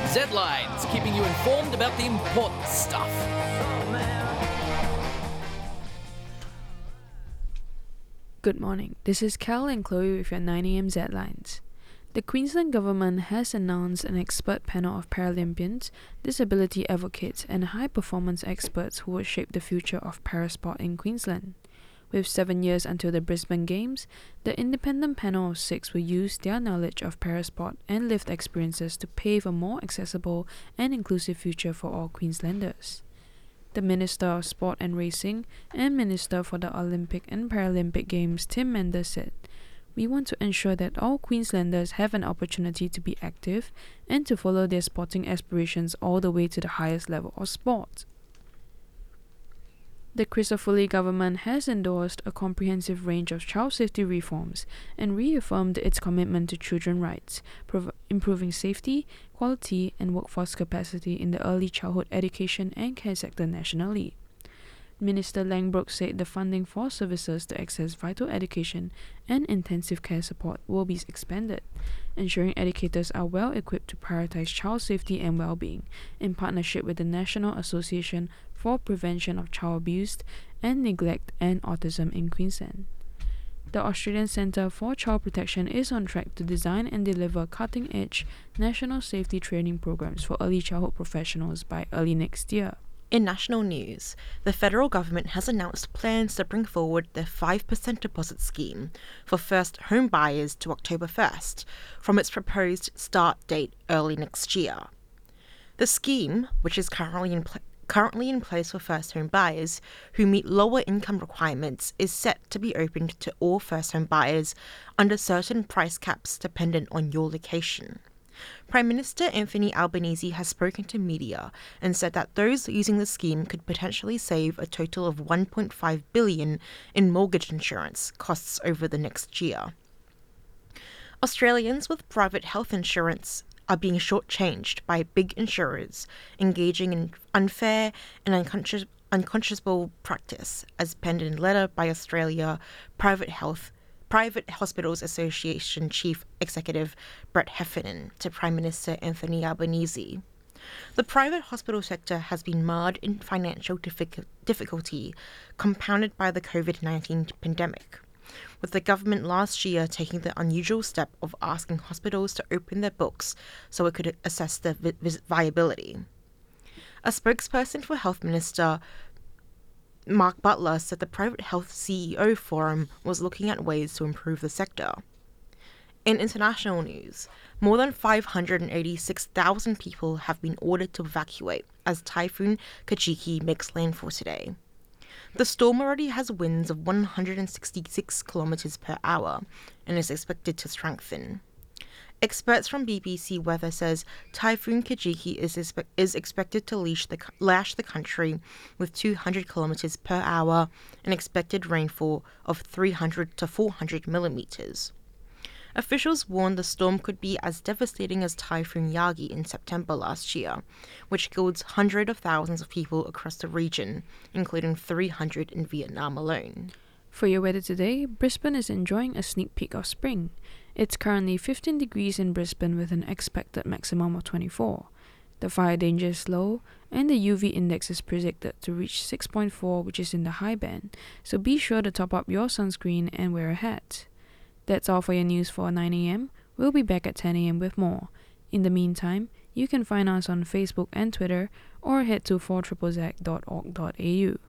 Z-Lines, keeping you informed about the important stuff. Good morning, this is Cal and Chloe with your 9am Z-Lines. The Queensland Government has announced an expert panel of Paralympians, disability advocates and high-performance experts who will shape the future of parasport in Queensland. With 7 years until the Brisbane Games, the independent panel of 6 will use their knowledge of parasport and lived experiences to pave a more accessible and inclusive future for all Queenslanders. The Minister of Sport and Racing and Minister for the Olympic and Paralympic Games, Tim Manders, said, "We want to ensure that all Queenslanders have an opportunity to be active and to follow their sporting aspirations all the way to the highest level of sport." The Christophily government has endorsed a comprehensive range of child safety reforms and reaffirmed its commitment to children's rights, improving safety, quality and workforce capacity in the early childhood education and care sector nationally. Minister Langbroek said the funding for services to access vital education and intensive care support will be expanded, ensuring educators are well equipped to prioritise child safety and well-being, in partnership with the National Association for Prevention of Child Abuse and Neglect and Autism in Queensland. The Australian Centre for Child Protection is on track to design and deliver cutting-edge national safety training programs for early childhood professionals by early next year. In national news, the federal government has announced plans to bring forward their 5% deposit scheme for first home buyers to October 1st, from its proposed start date early next year. The scheme, which is currently in place for first home buyers who meet lower income requirements, is set to be opened to all first home buyers under certain price caps dependent on your location. Prime Minister Anthony Albanese has spoken to media and said that those using the scheme could potentially save a total of $1.5 billion in mortgage insurance costs over the next year. Australians with private health insurance are being shortchanged by big insurers engaging in unfair and unconscionable practice, as penned in a letter by Australia Private Hospitals Association Chief Executive Brett Heffernan to Prime Minister Anthony Albanese. The private hospital sector has been marred in financial difficulty compounded by the COVID-19 pandemic, with the government last year taking the unusual step of asking hospitals to open their books so it could assess their viability. A spokesperson for Health Minister Mark Butler said the Private Health CEO Forum was looking at ways to improve the sector. In international news, more than 586,000 people have been ordered to evacuate as Typhoon Kajiki makes landfall today. The storm already has winds of 166 kilometers per hour and is expected to strengthen. Experts from BBC Weather says Typhoon Kajiki is expected to lash the country with 200 kilometers per hour and expected rainfall of 300 to 400 millimeters. Officials warned the storm could be as devastating as Typhoon Yagi in September last year, which killed hundreds of thousands of people across the region, including 300 in Vietnam alone. For your weather today, Brisbane is enjoying a sneak peek of spring. It's currently 15 degrees in Brisbane with an expected maximum of 24. The fire danger is low, and the UV index is predicted to reach 6.4, which is in the high band, so be sure to top up your sunscreen and wear a hat. That's all for your news for 9am. We'll be back at 10am with more. In the meantime, you can find us on Facebook and Twitter, or head to 4ZZZ.org.au.